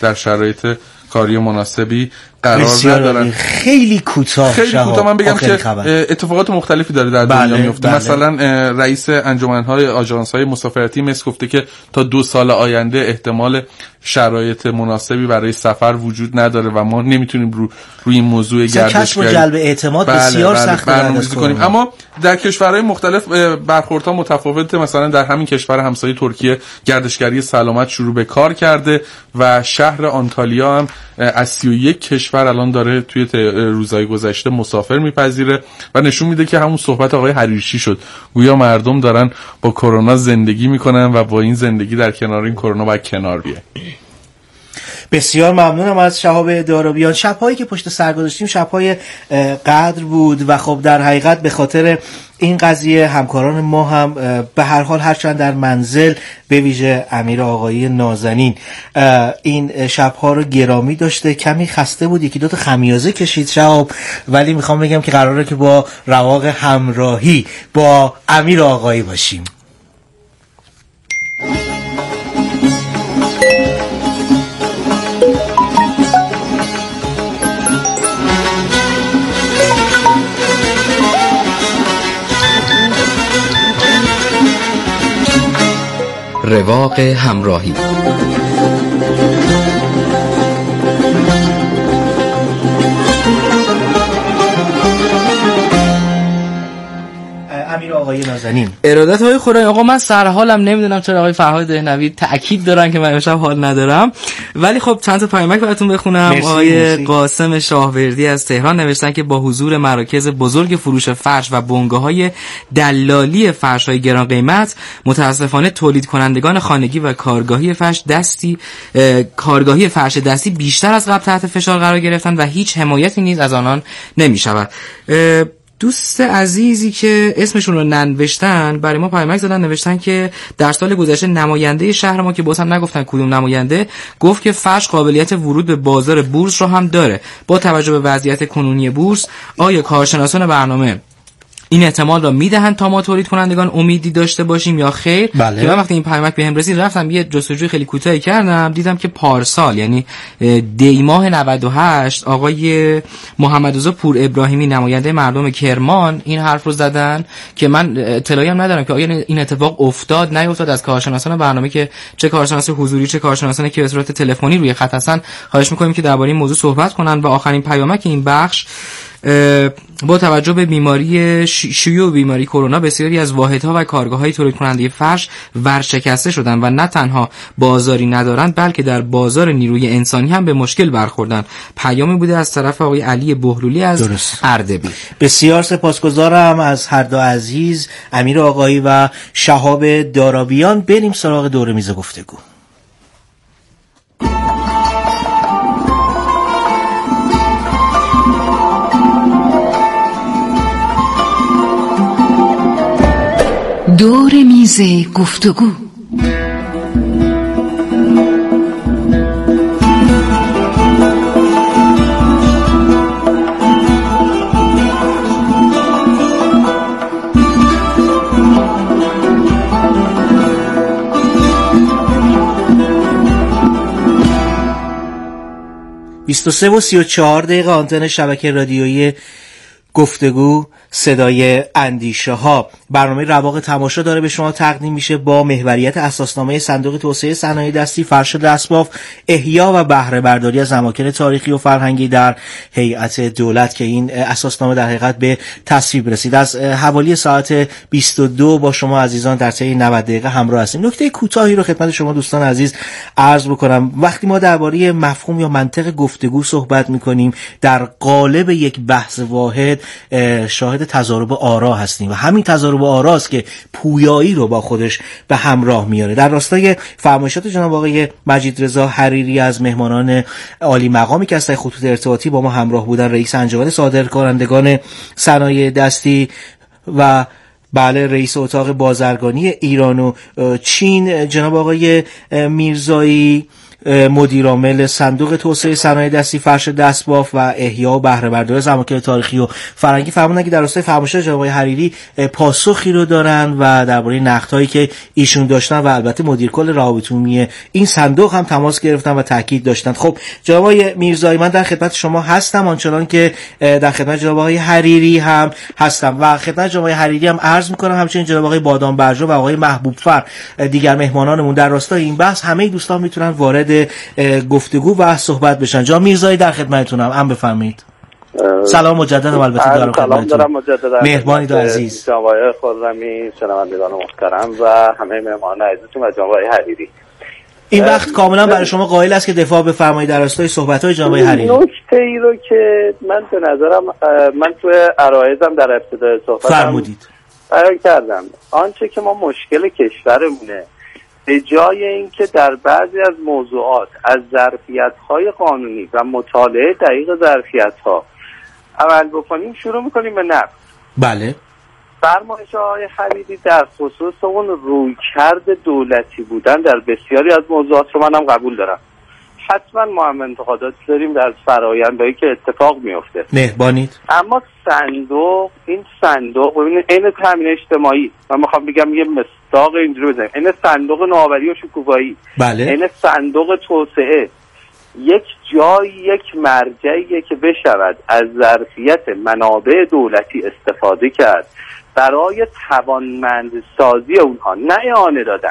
در شرایط کاری مناسبی قرار ندارن. خیلی کوتاه من بگم که اتفاقات مختلفی داره در دنیا میفته. مثلا رئیس انجمن‌های آژانس‌های مسافرتی مصر گفته که تا 2 سال آینده احتمال شرایط مناسبی برای سفر وجود نداره و ما نمیتونیم روی این موضوع کسب و جلب اعتماد بسیار سخت برنامه‌ریزی کنیم. اما در کشورهای مختلف برخوردها متفاوته. مثلا در همین کشور همسایه ترکیه گردشگری سلامت شروع به کار کرده و شهر آنتالیا هم از 31 کشور الان داره توی روزهای گذشته مسافر میپذیره و نشون میده که همون صحبت آقای حریرچی شد، گویا مردم دارن با کرونا زندگی میکنن و با این زندگی در کنار این کرونا باید کنار بیه. بسیار ممنونم از شهاب دارابیان. شب‌هایی که پشت سر گذاشتیم شب‌های قدر بود و خب در حقیقت به خاطر این قضیه همکاران ما هم به هر حال هرچند در منزل، به ویژه امیر آقایی نازنین، این شب‌ها رو گرامی داشته. کمی خسته بود، 1-2 تا خمیازه کشید شهاب، ولی میخوام بگم که قراره که با رواق همراهی با امیر آقایی باشیم. رواق همراهی. امیر آقای نازنین. ارادت های خدای. آقا من سر حالم، نمیدونم چرا آقای فرهاد دهنوی تاکید دارن که من امشب حال ندارم، ولی خب چند تا پیامک براتون بخونم. آقای قاسم شاهوردی از تهران نوشتن که با حضور مراکز بزرگ فروش فرش و بنگاه‌های دلالی فرش‌های گران قیمت، متاسفانه تولید کنندگان خانگی و کارگاهی فرش دستی بیشتر از قبل تحت فشار قرار گرفتن و هیچ حمایتی نیز از آنان نمی‌شود. دوست عزیزی که اسمشون رو ننوشتن برای ما پیامک زدن، نوشتن که در سال گذشته نماینده شهر ما، که باز هم نگفتن کدوم نماینده، گفت که فرش قابلیت ورود به بازار بورس رو هم داره. با توجه به وضعیت کنونی بورس، آیا کارشناسان برنامه این احتمال را میدهند تا ما تولید کنندگان امیدی داشته باشیم یا خیر؟ بله. که من وقتی این پیامک بهم رسید رفتم یه جستجوی خیلی کوتاهی کردم، دیدم که پارسال یعنی دی ماه 98 آقای محمدرضا پور ابراهیمی نماینده مردم کرمان این حرف رو زدن که من اطلاعی هم ندارم که آیا این اتفاق افتاد نیفتاد. از کارشناسان برنامه که چه کارشناس حضوری چه کارشناسانی که به صورت تلفنی روی خط هستن خواهش می‌کنیم که درباره این موضوع صحبت کنن. و آخرین پیامک این بخش: با توجه به شیوع بیماری کرونا، بسیاری از واحدها و کارگاه‌های تولید کننده فرش ورشکسته شدند و نه تنها بازاری ندارند بلکه در بازار نیروی انسانی هم به مشکل برخوردند. پیامی بوده از طرف آقای علی بهلولی از اردبیل. بسیار سپاسگزارم از هر دو عزیز، امیر آقایی و شهاب دارابیان. بریم سراغ دور میز گفتگو. دور میز گفتگو. 23:34 آنتن شبکه رادیویی گفتگو صدای اندیشه ها. برنامه رواق تماشا داره به شما تقدیم میشه با محوریت اساسنامه صندوق توسعه صنایع دستی، فرش دستباف، احیا و بهره برداری از اماکن تاریخی و فرهنگی در هیئت دولت که این اساسنامه در حقیقت به تصویب رسید. از حوالی ساعت 22 با شما عزیزان در طی 90 دقیقه همراه هستیم. نکته کوتاهی رو خدمت شما دوستان عزیز عرض بکنم. وقتی ما درباره مفهوم یا منطق گفتگو صحبت میکنیم، در قالب یک بحث واحد شاهد تضارب آرا هستیم و همین تضارب آراست که پویایی رو با خودش به همراه میاره. در راستای فرمایشات جناب آقای مجیدرضا حریری از مهمانان عالی مقامی که از خطوط ارتباطی با ما همراه بودن، رئیس انجمن صادرکنندگان صنایع دستی و بله رئیس اتاق بازرگانی ایران و چین جناب آقای میرزایی، مدیر عامل صندوق توسعه صنایع دستی فرش دستباف و احیا و بهره برداری ضمانت تاریخی و فرهنگی فرمودن که در راستای فرمایشات جناب آقای حریری پاسخی رو دارن و درباره نقدهایی که ایشون داشتن و البته مدیر کل روابط عمومی این صندوق هم تماس گرفتن و تاکید داشتن. خب جناب آقای میرزایی، من در خدمت شما هستم، آنچنان که در خدمت جناب آقای حریری هم هستم و خدمت جناب آقای حریری هم عرض می‌کنم، همچنین جناب آقای بادامبرجو و آقای محبوبفر دیگر مهمانانمون در راستای این بحث. همه دوستان میتونن وارد گفتگو و صحبت بشن. جناب میرزایی در خدمتتونم، هم بفرمایید. سلام مجددا. البته دارم خدمتتون. مهربانی دو عزیز. جناب آقای خرمی، شنوندگان محترم و همه مهمانان عزیزتون و جناب آقای حریری. این وقت کاملا برای شما قائل است که دفاع بفرمایید در راستای صحبت‌های جناب آقای حریری. نکته‌ای رو که من به نظرم من تو عرایضم در ابتدای صحبتم فرمودید بیان کردم، آنچه که ما مشکل کشورمونه به جای اینکه در بعضی از موضوعات از ظرفیت‌های قانونی و مطالعه دقیق ظرفیت‌ها عمل بکنیم، شروع می‌کنیم به نقد. بله. فرمایش آقای حریری در خصوص اون رویکرد دولتی بودن در بسیاری از موضوعات رو منم قبول دارم. حتما ما هم انتقاداتی داریم در فرآیندهایی که اتفاق میفته. مهربانید. اما این صندوق ببینید عین تامین اجتماعی، من میخوام بگم یه مصداق اینجوری بزنیم، این صندوق نوآوری و شکوفایی، بله، این صندوق توسعه یک جایی، یک مرجعیه که بشود از ظرفیت منابع دولتی استفاده کرد برای توانمندسازی اونها، نه اعانه دادن.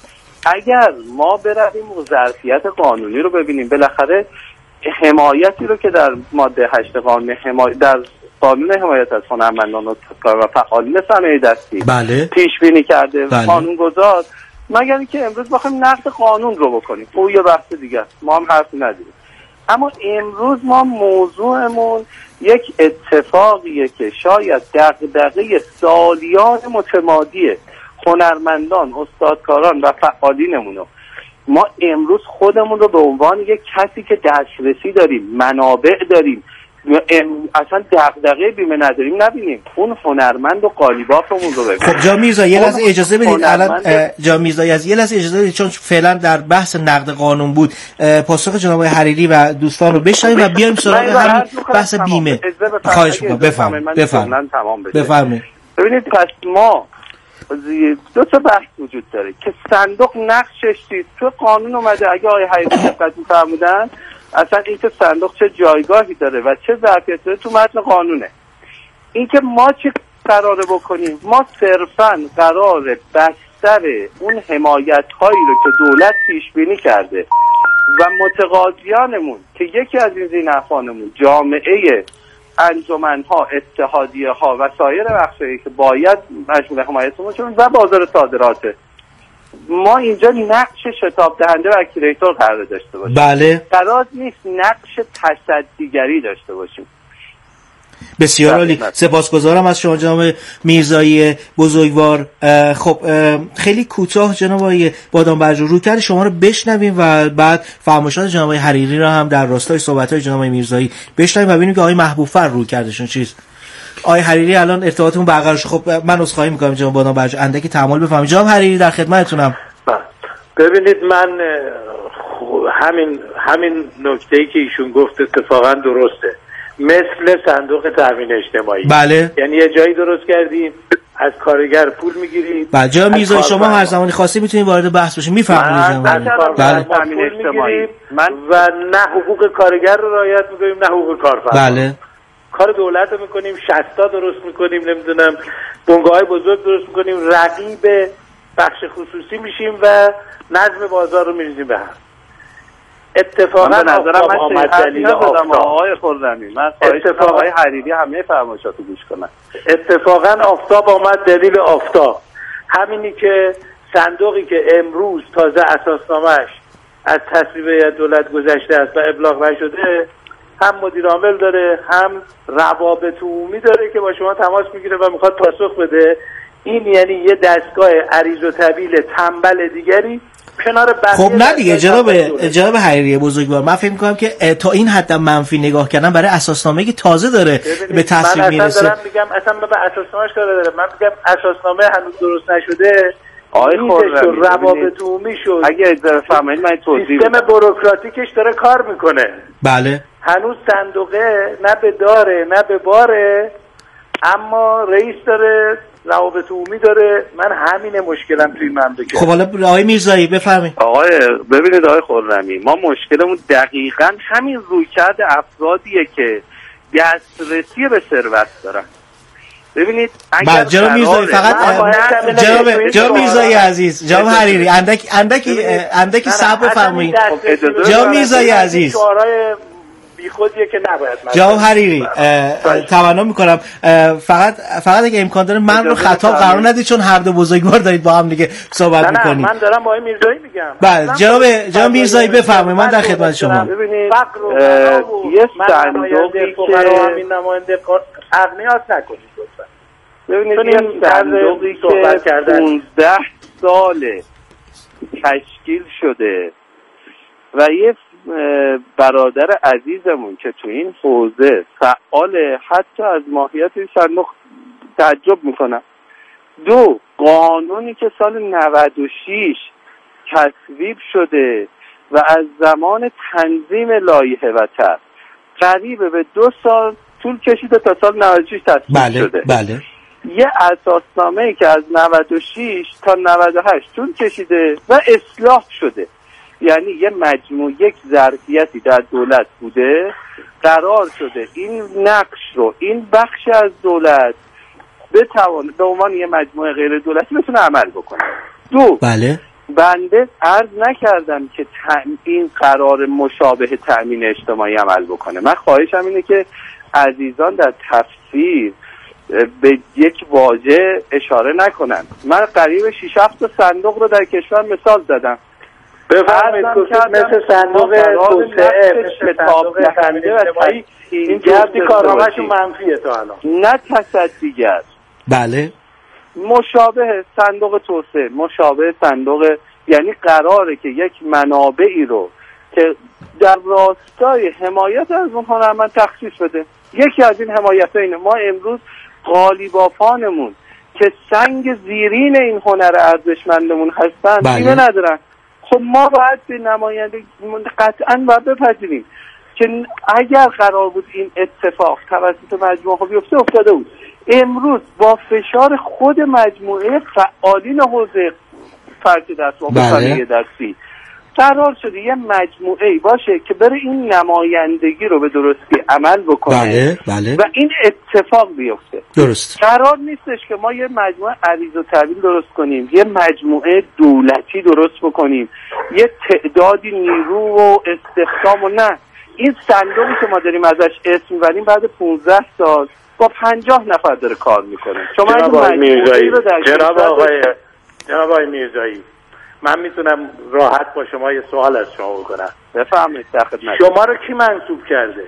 اگر ما برویم ظرفیت قانونی رو ببینیم، بالاخره حمایتی رو که در ماده 8 در قانون حمایت از هنرمندان و فعالین صنایع دستی بله پیش بینی کرده بله. قانون گذار، مگر اینکه امروز بخوایم نقد قانون رو بکنیم او یه بحث دیگه است، ما هم حرفی نداریم. اما امروز ما موضوعمون یک اتفاقیه که شاید دغدغه سالیان متمادی هنرمندان، استادکاران و فعالینمونو، ما امروز خودمون رو به عنوان یک کسی که دسترسی داریم، منابع داریم، اصلا دغدغه بیمه نداریم نبینیم، اون هنرمند و قالیبافمون رو ببینیم. خب جناب میرزایی یه لحظه اجازه بدید، الان جناب میرزایی از یه لحظه اجازه بدید، چون فعلا در بحث نقد قانون بود، پاسخ جناب آقای حریری و دوستان رو بشنویم و بیایم سراغ همین بحث بیمه. خواهش می‌کنم بفرمایید. ببینید پس ما دو تا بحث وجود داره که صندوق نقشش چیست. تو قانون اومده، اگه آقای حریری دقت می‌فرمودن اصلا این که صندوق چه جایگاهی داره و چه ظرفیتی داره تو متن قانونه. این که ما چه قراره بکنیم، ما صرفاً قراره بستر اون حمایت‌هایی رو که دولت پیش بینی کرده و متقاضیانمون که یکی از این زینفانمون جامعه انجمن‌ها، اتحادیه‌ها و سایر بخشایی که باید مشمول حمایتمون بشن و بازار صادراته، ما اینجا نقش شتاب دهنده و اکتیویتور قرار داشته باشیم. بله. قرار نیست نقش تصدیگری داشته باشیم. بسیار عالی، سپاسگزارم از شما جناب میرزایی بزرگوار. خب خیلی کوتاه جناب آقای بادامبرجو رویکرد شما رو بشنویم و بعد فرمایشات جناب آقای حریری رو هم در راستای صحبت‌های جناب آقای میرزایی بشنویم و ببینیم که آقای محبوبفر رویکردشون چیست. آقای حریری الان ارتباطمون برقرار شد. خب من عذرخواهی می‌کنم جناب بادامبرجو، اندکی تحمل بفرمایید. جناب حریری در خدمتتونم. ببینید من همین نکته‌ای که ایشون گفت اتفاقا درسته، مثل صندوق تامین اجتماعی. بله. یعنی یه جایی درست کردیم از کارگر پول میگیرید. بله جناب میرزایی شما هر زمانی خواستید میتونید وارد بحث بشید. میفرمایید. بله. تامین اجتماعی و نه حقوق کارگر رو رعایت میکنیم نه حقوق کارفرما. بله. کار دولت رو میکنیم، شستا درست میکنیم، نمیدونم بنگاه‌های بزرگ درست میکنیم، رقیب بخش خصوصی میشیم و نظم بازار رو میریزیم به هم. اتفاقا نظرم من دلیل آقای خرمی، من اتفاقا آقای حریری همه فرمایشاتو گوش کنن. اتفاقا آفتاب آمد دلیل آفتاب، همینی که صندوقی که امروز تازه اساسنامه‌اش از تصویب دولت گذشته است و ابلاغ نشده، هم مدیر عامل داره هم روابط عمومی داره که با شما تماس میگیره و میخواد پاسخ بده. این یعنی یه دستگاه عریض و طویل تنبل دیگری کنار بقیه. خب نه دیگه جناب حریری بزرگوار، من فکر می‌کنم که تا این حد منفی نگاه کردن برای اساسنامه‌ای که تازه داره به تصویب میرسه. من میگم اصلا به اساسنامه‌اش کار داره. من میگم اساسنامه هنوز درست نشده، میزش و روابط عمومی شد. اگه اجازه بفرمایید من توضیح سیستم بوروکراتیکش داره کار میکنه. بله. هنوز صندوقه نه به داره نه به باره، اما رئیس داره، روابط عمومی داره. من همین مشکلم توی مملکت. خب حالا آقای میرزایی بفرمایید. ببینید آقای خرمی، ما مشکلمون دقیقاً همین رویکرد افرادیه که دسترسی به ثروت دارن. ببینید اگر جناب میرزایی فقط جناب میرزایی عزیز، جناب حریری اندکی صبر بفرمایید. جناب میرزایی عزیز، بیخودیه که نباید. جناب حریری تمنا میکنم فقط اگه امکان داره من رو خطاب قرار ندید، چون هر دو بزرگوار دارید با هم دیگه صحبت میکنید. من دارم با آقای میرزایی میگم. بله جناب میرزایی بفرمایید، من در خدمت شما. ببینید یه صندوقی که همین نماینده اغنیات نکنید لطفا. ببینید یه صندوقی که 15 سال تشکیل شده و یه برادر عزیزمون که تو این حوزه فعال، حتی از ماهیت این صندوق تعجب میکنم. 2 قانونی که سال 96 تصویب شده و از زمان تنظیم لایحه و طرح قریب به 2 سال طول کشیده تا سال 96 تصویب شده. بله. یه اساسنامه‌ای که از 96 تا 98 طول کشیده و اصلاح شده. یعنی یه مجموع یک ظرفیتی در دولت بوده، قرار شده این نقش رو این بخش از دولت بتوانه به عنوان یه مجموعه غیر دولتی بتونه عمل بکنه. 2 بله. بنده عرض نکردم که این قرار مشابه تأمین اجتماعی عمل بکنه. من خواهشم اینه که عزیزان در تفسیر به یک واژه اشاره نکنن. من قریب 6-7 تا صندوق رو در کشور مثال زدم. بفرمایید مثل صندوق توسعه، صندوق تامین اجتماعی، این جفتی کارنامه‌شون منفیه تا الان. نه تصدیگر. بله. مشابه صندوق توسعه، مشابه صندوق، یعنی قراره که یک منابعی رو که در راستای حمایت از اون هنرمند تخصیص بده. یکی از این حمایت‌ها اینه. ما امروز قالیبافانمون که سنگ زیرین این هنر ارزشمندمون هستن اینو ندارن. خب ما باید به نماینده قطعاً باید بپذیریم که اگر قرار بود این اتفاق توسط مجموعه بیفته افتاده بود. امروز با فشار خود مجموعه فعالین حوزه فرد دست و فرهنگ دستی قرار شده یه مجموعه‌ای باشه که بره این نمایندگی رو به درستی عمل بکنه. بله. و این اتفاق بیفته. درست. قرار نیستش که ما یه مجموعه عریض و طویل درست کنیم، یه مجموعه دولتی درست بکنیم، یه تعدادی نیرو و استخدام و نه. این صندوقی که ما داریم ازش اسم می‌بریم بعد 15 سال با 50 نفر داره کار میکنه. جناب آقای میرزایی من میتونم راحت با شما یه سوال از شما بکنم. بفرمایید. در خدمت. شما رو کی منصوب کرده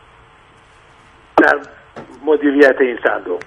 در مدیریت این صندوق؟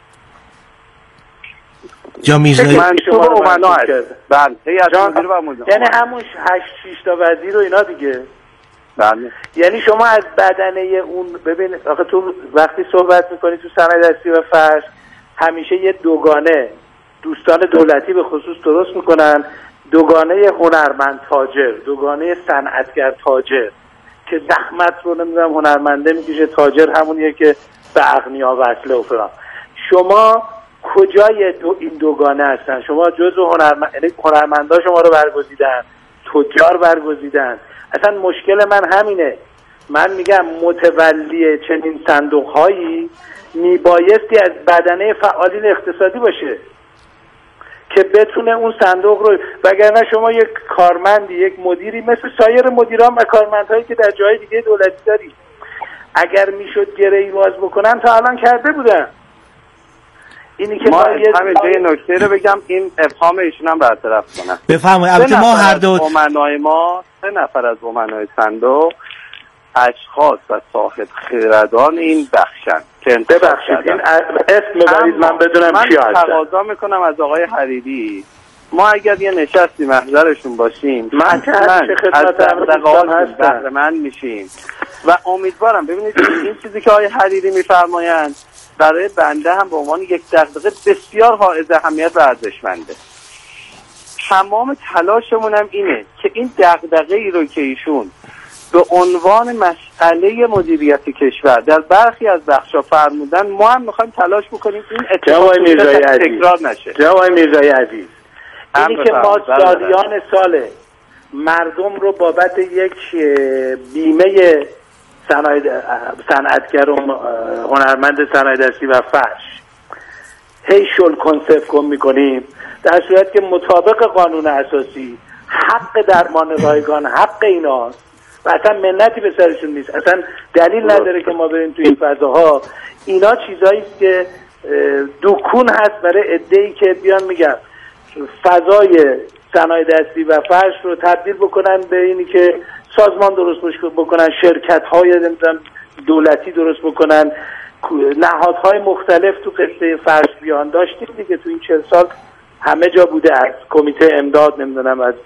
جا میرزایی منصوب امنا هست. بله. یعنی همون 8-6 تا وزیر و اینا دیگه. بله. یعنی شما از بدنه اون ببین آخه تو وقتی صحبت میکنی تو صنایع دستی و فرش همیشه یه دوگانه دوستان دولتی به خصوص درست میکنن، دوگانه هنرمند تاجر، دوگانه صنعتگر تاجر، که زحمت رو نمیدونم هنرمنده میکشه، تاجر همونیه که به اغنیا وصله و فلان. شما کجای این دوگانه هستن؟ شما جزو هنرمندا شما رو برگزیدن، تجار برگزیدن. اصلا مشکل من همینه. من میگم متولی چنین صندوق‌هایی میبایستی از بدنه فعالین اقتصادی باشه که بتونه اون صندوق رو، وگرنه شما یک کارمندی، یک مدیری مثل سایر مدیران و کارمندهایی که در جای دیگه دولتی داری، اگر میشد گره‌ای باز بکنن تا الان کرده بودن. اینی که ما همین نکته رو بگم این ابهام ایشون هم برطرف کنم. بفرمایید. البته ما هر دو امنای ما 3 نفر از امنای صندوق اشخاص و صاحب خردان این بخشن که ببخشید این اسم ببرید من بدونم چی هست. من تقاضا میکنم از آقای حریری ما اگر یه نشستی محضرشون باشیم من از دقدقه‌هاشون بهره‌مند میشیم و امیدوارم ببینید این چیزی که آقای حریری میفرمایند برای بنده هم به عنوان یک دغدغه بسیار حائز اهمیت و ارزشمنده. تمام تلاشمون هم اینه که این دغدغه‌ای رو که ایشون به عنوان مسئله مدیریت کشور در برخی از بخشا فرمودن، ما هم میخوایم تلاش بکنیم این اتفاق تکرار نشه. جناب میرزایی عزیز، اینی که ما سالیان سال مردم رو بابت یک بیمه صنعتگر و هنرمند صنایع دستی و فرش هی شل کنسف کن میکنیم، در صورت که مطابق قانون اساسی حق درمان رایگان حق ایناست و اصلا منتی به سرشون نیست. اصلا دلیل نداره که ما بریم توی این فضاها. اینا چیزایی است که دکون هست برای عده‌ای که بیان میگن فضای صنایع دستی و فرش رو تبدیل بکنن به اینی که سازمان درست بکنن، شرکت‌های دولتی درست بکنن، نهادهای مختلف تو قصه فرش بیان. داشتیم دیگه تو این 40 سال همه جا بوده، از کمیته امداد، نمیدونم از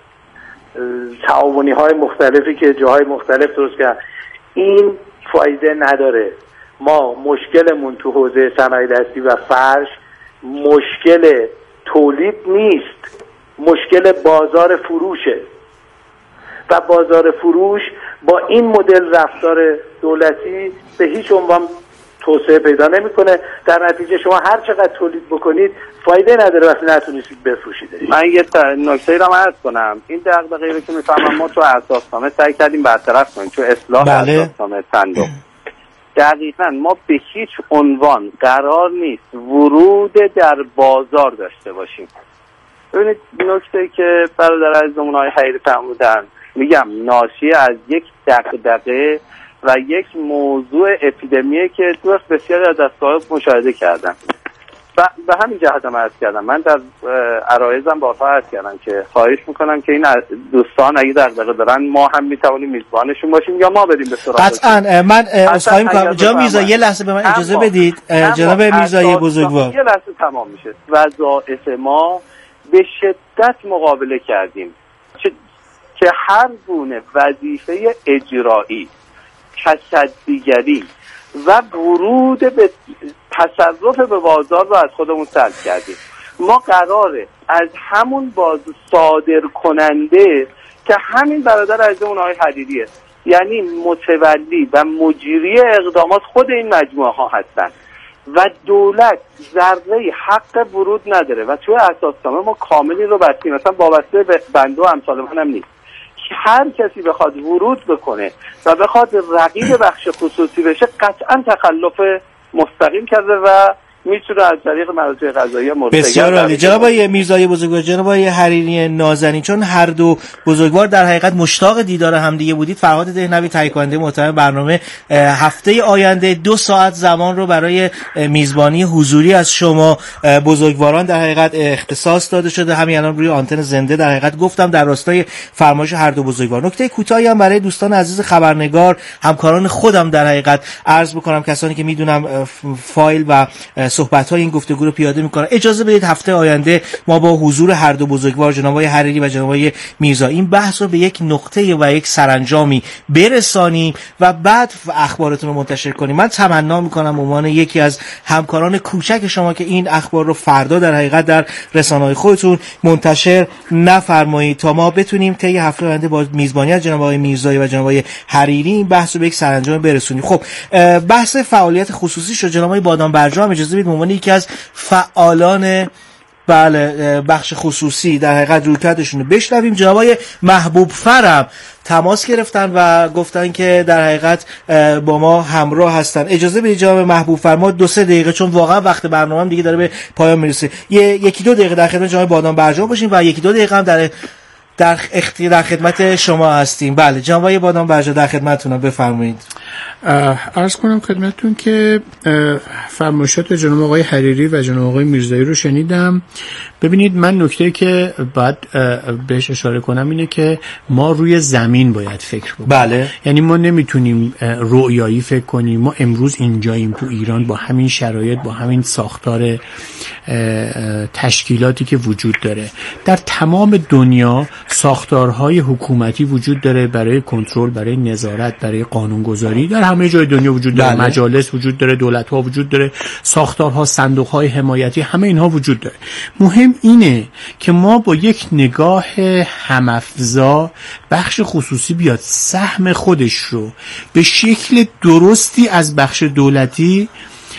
تعاونی های مختلفی که جاهای مختلف درست کردن. این فایده نداره. ما مشکلمون تو حوزه صنایع دستی و فرش مشکل تولید نیست، مشکل بازار فروشه و بازار فروش با این مدل رفتار دولتی به هیچ عنوان توسعه پیدا نمیکنه. در نتیجه شما هر چقدر تولید بکنید فایده نداره وقتی نتونستید بفروشید. من یه نکته رو عرض کنم. این دغدغه‌ای رو که میفهمم ما تو اساسنامه سعی کردیم برطرف کنیم، تو اصلاح اساسنامه صندوق. دقیقاً ما به هیچ عنوان قرار نیست ورود در بازار داشته باشیم. ببینید نکته که برادر عزیزمون آقای حریری فرمودن، میگم ناشی از یک دغدغه و یک موضوع اپیدمیه که تو بسیاری از دستگاه مشاهده کردم و به همین جهت هم عرض کردم. من در عرایزم بارها عرض کردم که خواهش میکنم که این دوستان اگه دغدغه دارن ما هم میتوانیم میزبانشون باشیم یا ما بریم به سراغ. قطعاً من عذرخواهی میکنم. جناب میرزایی یه لحظه به من اجازه بدید. جناب میرزایی بزرگوار، یه لحظه تمام میشه. وظایف ما به شدت مقابله کردیم که هر گونه وظیفه اجرایی، تصدیگری و ورود به تصرف به بازار رو از خودمون سلب کردیم. ما قراره از همون صادر کننده که همین برادر عزیزمون آقای حریریه، یعنی متولی و مجری اقدامات خود این مجموعه ها هستن و دولت ذره حق ورود نداره و توی اساسنامه ما کاملی رو بستیم، مثلا وابسته به بنده و امثال من هم نیست. هر کسی بخواد ورود بکنه و بخواد رقیب بخش خصوصی بشه قطعا تخلف مستقیم کرده و میتونه از طریق مراجع قضایی مورد. بسیار عالی. جناب آقای میرزایی بزرگوار، جناب آقای حریری نازنین، چون هر دو بزرگوار در حقیقت مشتاق دیدار همدیگه بودید، فرهاد دهنوی تهیه کننده محترم برنامه هفته آینده 2 ساعت زمان رو برای میزبانی حضوری از شما بزرگواران در حقیقت اختصاص داده شده. همین الان روی آنتن زنده در حقیقت گفتم در راستای فرمایش هر دو بزرگوار. نکته کوتاهی هم برای دوستان عزیز خبرنگار، همکاران خودم در حقیقت عرض بکنم، کسانی که میدونم فایل و صحبت‌های این گفتگو رو پیاده می‌کنه. اجازه بدید هفته آینده ما با حضور هر دو بزرگوار جناب آقای حریری و جناب آقای میرزایی این بحث رو به یک نقطه و یک سرانجامی برسانیم و بعد اخبارتون رو منتشر کنیم. من تمنا می‌کنم به عنوان یکی از همکاران کوچک شما که این اخبار رو فردا در حقیقت در رسانه‌های خودتون منتشر نفرمایید تا ما بتونیم طی هفته آینده با میزبانی از جناب آقای میرزایی و جناب آقای حریری این بحث رو به یک سرانجام برسونیم. خب بحث فعالیت خصوصی شد. جناب آقای بادام برجا هم اجازه بدید به عنوان یکی از فعالان بخش خصوصی در حقیقت رویکردشون رو بشنویم. جناب آقای محبوب فرم تماس گرفتن و گفتن که در حقیقت با ما همراه هستن. اجازه بدید جناب محبوب فرما 2-3 دقیقه، چون واقعا وقت برنامه دیگه داره به پایان میرسه، 1-2 دقیقه در خدمت جناب بادام برجا باشیم و 1-2 دقیقه هم در خدمت شما هستیم. بله جناب آقای بادام برجا در خدمتتونم، بفرمایید. عرض کنم خدمتتون که فرمایشات جناب آقای حریری و جناب آقای میرزایی رو شنیدم. ببینید من نکته که باید بهش اشاره کنم اینه که ما روی زمین باید فکر کنیم. بله. یعنی ما نمیتونیم رؤیایی فکر کنیم. ما امروز اینجاییم تو ایران با همین شرایط، با همین ساختار تشکیلاتی که وجود داره. در تمام دنیا ساختارهای حکومتی وجود داره برای کنترل، برای نظارت، برای قانونگذاری. در همه جای دنیا وجود داره. بله. مجالس وجود داره، دولت‌ها وجود داره، ساختارها، صندوق‌های حمایتی، همه اینها وجود داره. مهم مهم اینه که ما با یک نگاه هم‌افزا بخش خصوصی بیاد سهم خودش رو به شکل درستی از بخش دولتی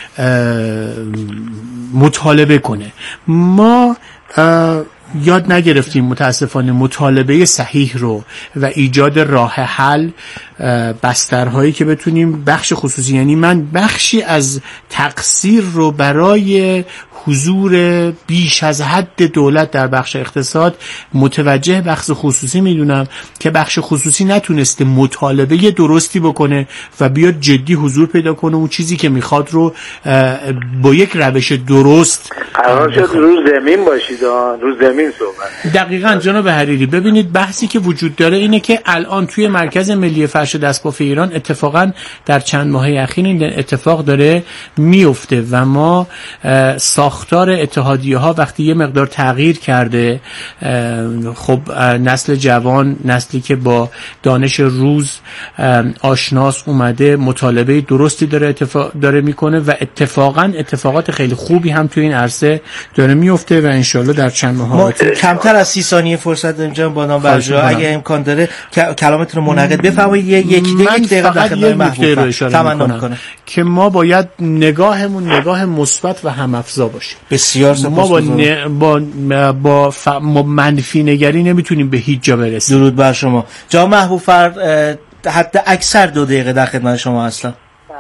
مطالبه کنه. ما یاد نگرفتیم متاسفانه مطالبه صحیح رو و ایجاد راه حل، بسترهایی که بتونیم بخش خصوصی، یعنی من بخشی از تقصیر رو برای حضور بیش از حد دولت در بخش اقتصاد متوجه بخش خصوصی میدونم که بخش خصوصی نتونسته مطالبه درستی بکنه و بیاد جدی حضور پیدا کنه، اون چیزی که میخواد رو با یک روش درست قرار شد رو زمین باشید، رو زمین صحبت. دقیقاً جناب حریری، ببینید بحثی که وجود داره اینه که الان توی مرکز ملی فرش دستبافت ایران اتفاقاً در چند ماه اخیر این اتفاق داره میفته و ما ساختار اتحادیه ها وقتی یه مقدار تغییر کرده، خب نسل جوان، نسلی که با دانش روز آشناس اومده، مطالبه درستی داره میکنه و اتفاقات خیلی خوبی هم توی این عرصه داره میفته و انشالله در چند ماه کمتر از 30 ثانیه فرصت داریم جناب بانام برجا، اگه امکان داره کلامتون رو منعقد بفرمایید. یک دقیقه در خدمت محبوب تمنا میکنم که ما باید نگاهمون نگاه مثبت و هم‌افزا باشه. بسیار سپاسگزارم. ما با منفی نگری نمیتونیم به هیچ جا برسیم. درود بر شما. جناب محبوب فرد حد اکثر 2 دقیقه در خدمت شما هستم.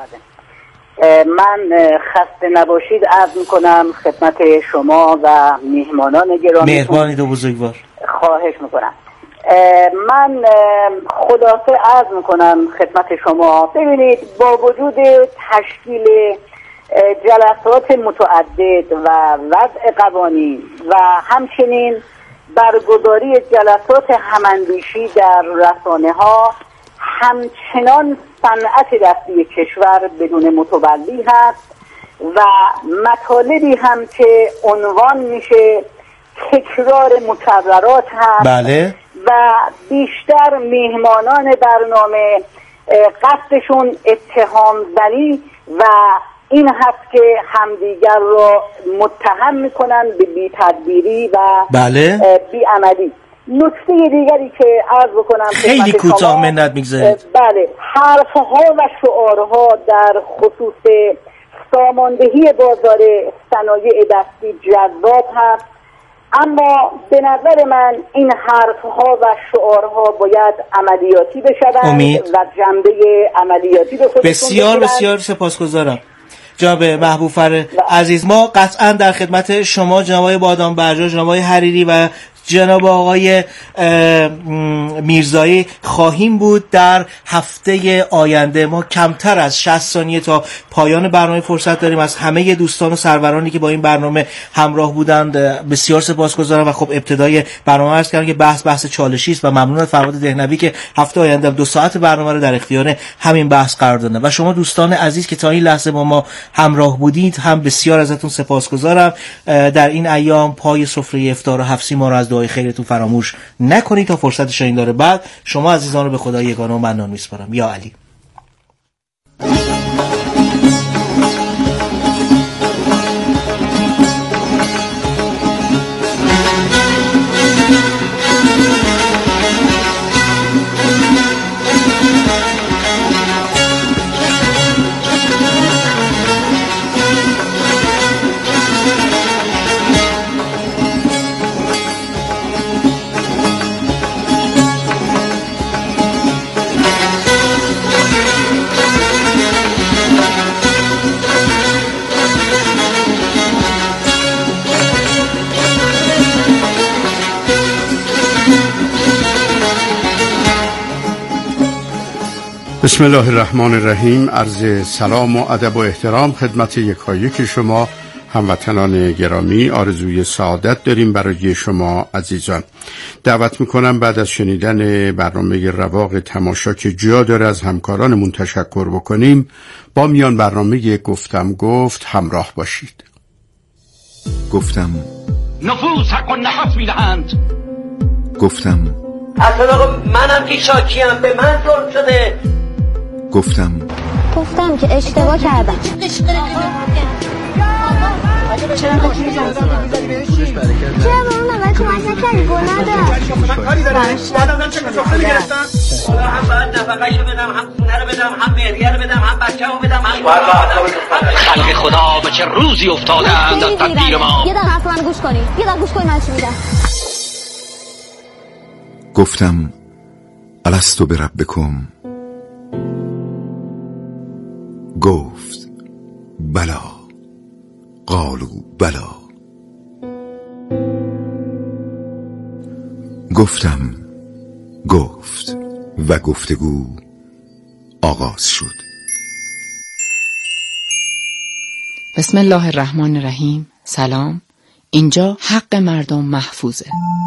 من خسته نباشید عرض میکنم خدمت شما و میهمانان گرامی. مهربانید و بزرگوار. خواهش میکنم. من خلاصه عرض میکنم خدمت شما. ببینید، با وجود تشکیل جلسات متعدد و وضع قوانین و همچنین برگزاری جلسات هماندیشی در رسانه ها، همچنان صنعت دستی کشور بدون متولی هست و مطالبی هم که عنوان میشه تکرار مکررات هست. بله. و بیشتر میهمانان برنامه قصدشون اتهام زنی و این هست که همدیگر را متهم میکنن به بی‌تدبیری و بله. بی‌عملی. نکته دیگری که عرض بکنم خیلی کوتاه منت میگذارید. بله، حرفها و شعارها در خصوص ساماندهی بازار صنایع دستی جذاب هست، اما به نظر من این حرفها و شعارها باید عملیاتی بشوند و جنبه عملیاتی به خودشون بسیار بسیار سپاسگزارم جناب محبوب فر عزیز. ما قطعا در خدمت شما جناب آقای بادام برجا، جناب آقای حریری و جناب آقای میرزایی خواهیم بود در هفته آینده. ما کمتر از 60 ثانیه تا پایان برنامه فرصت داریم. از همه دوستان و سرورانی که با این برنامه همراه بودند بسیار سپاسگزارم و خب ابتدای برنامه عرض کردم که بحث چالشی است و ممنون از فرهاد دهنوی که هفته آینده 2 ساعت برنامه رو در اختیار همین بحث قرار دادن و شما دوستان عزیز که تا این لحظه با ما همراه بودید هم بسیار ازتون سپاسگزارم. در این ایام پای سفره افطار و حفظی ما رو از دعای خیرتون فراموش نکنید تا فرصت شاین داره. بعد شما عزیزان رو به خدای یگانه و منان میسپارم. یا علی. بسم الله الرحمن الرحیم. عرض سلام و ادب و احترام خدمت یکایک شما هموطنان گرامی. آرزوی سعادت داریم برای شما عزیزان. دعوت میکنم بعد از شنیدن برنامه رواق تماشا که جا داره از همکارانمون تشکر بکنیم، با میان برنامه گفتم گفت همراه باشید. گفتم نفوذ حق و نفس میدهند. گفتم اصلا آقا منم که شاکیم، به من ظلم شده. گفتم که اشتباه کردم. چرا با اون آقای کمک نکردی؟ گناه دار کاری داره بعدم چه کسافه گرفتم هم باید نفقه‌شو بدم هم خونه رو بدم هم مهریه رو بدم هم بچه‌مو بدم خلق خدا به چه روزی افتادند از تدبیر ما. یه دقیقه حرف منو گوش کنی، یه دقیقه گوش کنی من چی میگم. گفتم الستو بربکم، گفت بلا، قالوا بلا. گفتم، گفت و گفتگو آغاز شد. بسم الله الرحمن الرحیم. سلام، اینجا حق مردم محفوظه.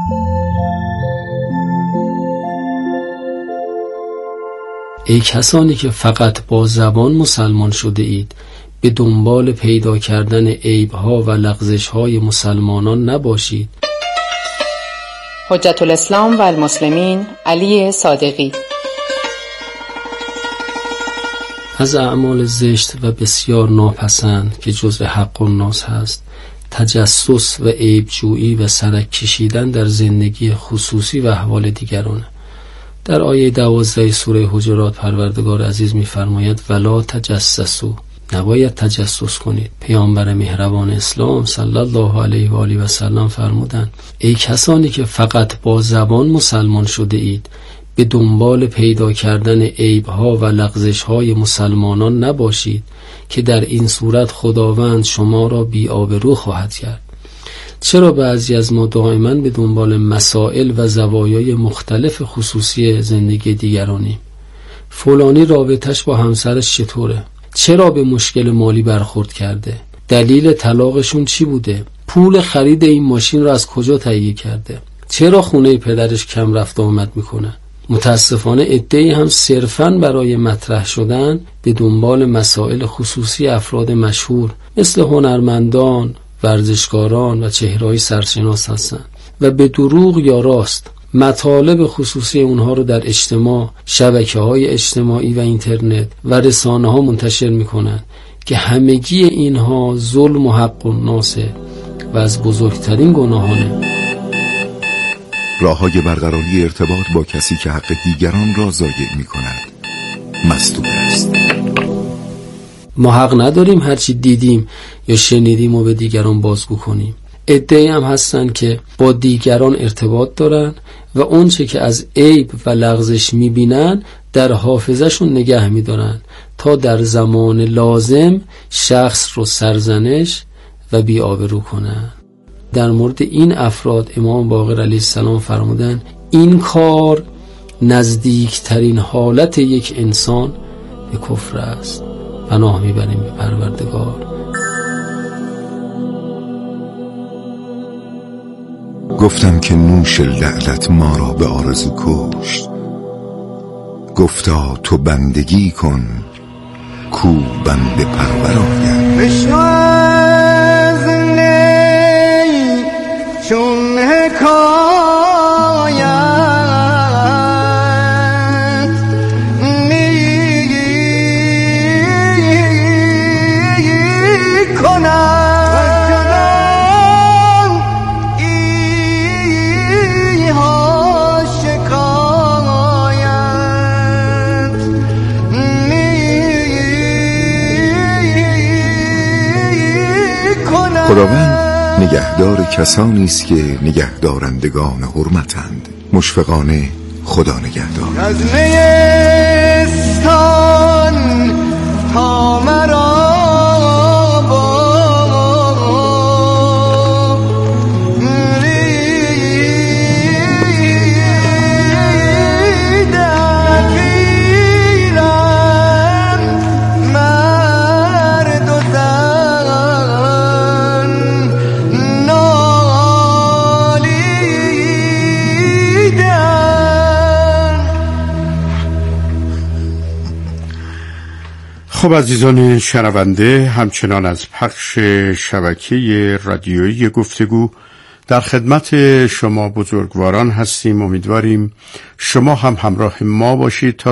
ای کسانی که فقط با زبان مسلمان شده اید، به دنبال پیدا کردن عیب‌ها و لغزش‌های مسلمانان نباشید. حجت الاسلام و المسلمین علی صادقی. از اعمال زشت و بسیار ناپسند که جزء حق الناس هست، تجسس و عیب‌جویی و سرک کشیدن در زندگی خصوصی و احوال دیگران. در آیه 12 سوره حجرات پروردگار عزیز می‌فرماید ولا تجسسوا، نباید تجسس کنید. پیامبر مهربان اسلام صلی الله علیه و آله و سلم فرمودند ای کسانی که فقط با زبان مسلمان شده اید، به دنبال پیدا کردن عیب‌ها و لغزش‌های مسلمانان نباشید که در این صورت خداوند شما را بی‌آبرو خواهد کرد. چرا بعضی از ما دائما به دنبال مسائل و زوایای مختلف خصوصی زندگی دیگرانیم؟ فلانی رابطش با همسرش چطوره؟ چرا به مشکل مالی برخورد کرده؟ دلیل طلاقشون چی بوده؟ پول خرید این ماشین را از کجا تهیه کرده؟ چرا خونه پدرش کم رفت آمد میکنه؟ متاسفانه عده‌ای هم صرفاً برای مطرح شدن به دنبال مسائل خصوصی افراد مشهور مثل هنرمندان، ورزشکاران و چهره‌های سرشناس هستند و به دروغ یا راست مطالب خصوصی اونها رو در اجتماع، شبکه‌های اجتماعی و اینترنت و رسانه‌ها منتشر می‌کنند که همگی اینها ظلم و حق الناسه و از بزرگترین گناهانه. راه‌های برقراری ارتباط با کسی که حق دیگران را ضایع می‌کند مستور است. ما حق نداریم هرچی دیدیم یا شنیدیم و به دیگران بازگو کنیم. عده‌ای هم هستن که با دیگران ارتباط دارن و اون چه که از عیب و لغزش میبینن در حافظه‌شون نگه میدارن تا در زمان لازم شخص رو سرزنش و بی‌آبرو کنن. در مورد این افراد امام باقر علیه السلام فرمودن این کار نزدیکترین حالت یک انسان به کفر است. پناه میبریم به پروردگار. گفتم که نوش لعنت ما را به آرزو کشت. گفتا تو بندگی کن کو بنده پرور آید. بشنو از نی چون حکایت خداوند نگهدار کسانی است که نگهدارندگان حرمتند. مشفقانه خدا نگهدار. از نیستان تا مرا خب عزیزان شنونده، همچنان از پخش شبکه رادیویی گفتگو در خدمت شما بزرگواران هستیم. امیدواریم شما هم همراه ما باشید تا